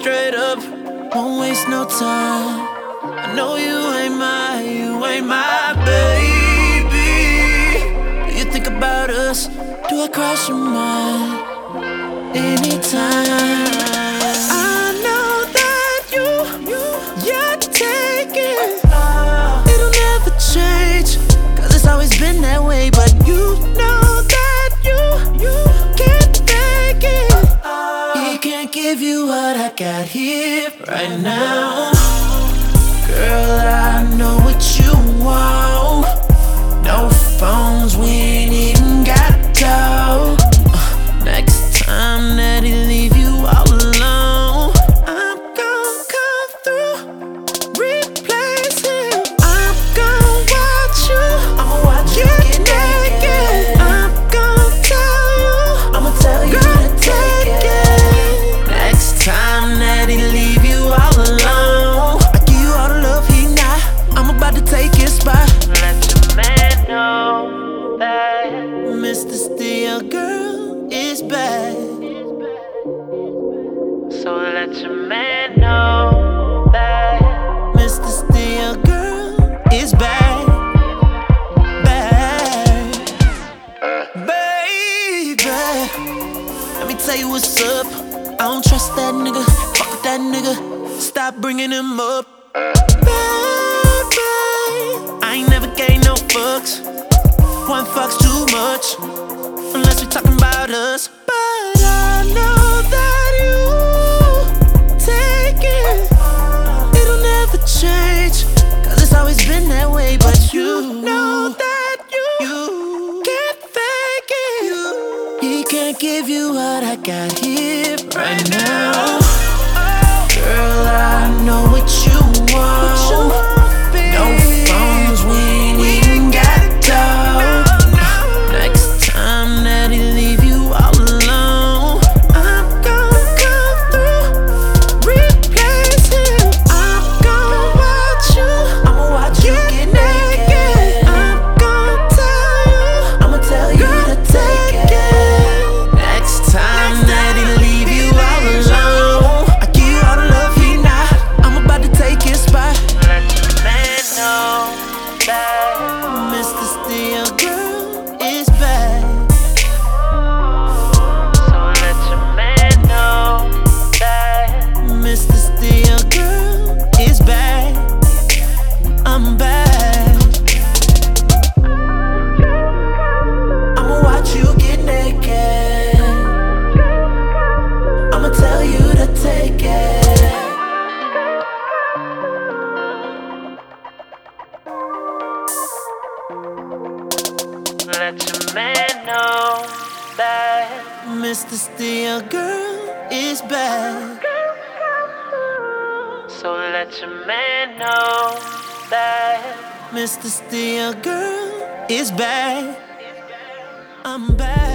straight up, won't waste no time. I know you ain't my baby. Do you think about us? Do I cross your mind anytime? I know that you're taking. It'll never change, 'cause it's always been that way. But you know that you can't fake it. He can't give you what I got here right now. Girl, I know what you want. No phones, we ain't even got dough. Next time that he leave you all alone, I'm gon' come through, replace him. I'm gon' watch you, get naked. I'm gon' tell you, girl, take it. Next time that he leave you all alone, I give you all the love he not. I'm about to take his spot. Let your man know that Mr. Steal Girl is back. So let your man know that Mr. Steal Girl is back. Baby, let me tell you what's up. I don't trust that nigga, fuck with that nigga, stop bringing him up. Baby, I ain't never gave no fucks. One fuck's too much, unless we talking about us. But I know that you take it. It'll never change, 'cause it's always been that way. But you know that you can't fake it. He can't give you what I got here right now. Girl, I know what you want. No phones, we ain't even got dough. Next time that he leave you all alone, I'm gon' come through, replace him. I'm gon' watch you, get naked. I'm gon' tell you, girl, to take it. Next time that he leave you all alone, I give you all the love he not. I'm about to take his spot. let your man know that Mr. Steal Girl is back. So let your man know that Mr. Steal Girl is back. I'm back. I'ma watch you get naked. I'ma tell you to take it. let your man know that Mr. Steal Girl is back. So let your man know that Mr. Steal Girl is back. I'm back.